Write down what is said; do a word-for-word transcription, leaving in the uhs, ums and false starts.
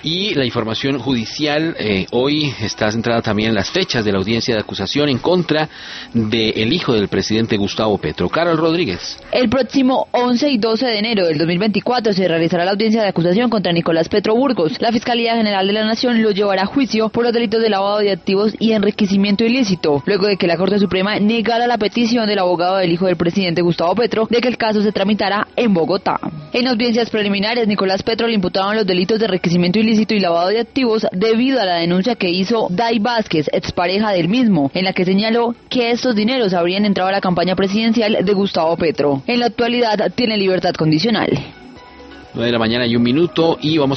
Y la información judicial, eh, hoy está centrada también en las fechas de la audiencia de acusación en contra del hijo del presidente Gustavo Petro. Carol Rodríguez. El próximo once y doce de enero del dos mil veinticuatro se realizará la audiencia de acusación contra Nicolás Petro Burgos. La Fiscalía General de la Nación lo llevará a juicio por los delitos de lavado de activos y enriquecimiento ilícito, luego de que la Corte Suprema negara la petición del abogado del hijo del presidente Gustavo Petro de que el caso se tramitara en Bogotá. En audiencias preliminares, Nicolás Petro le imputaban los delitos de enriquecimiento ilícito y lavado de activos debido a la denuncia que hizo Day Vázquez, expareja del mismo, en la que señaló que estos dineros habrían entrado a la campaña presidencial de Gustavo Petro. En la actualidad tiene libertad condicional. nueve de la mañana y un minuto y vamos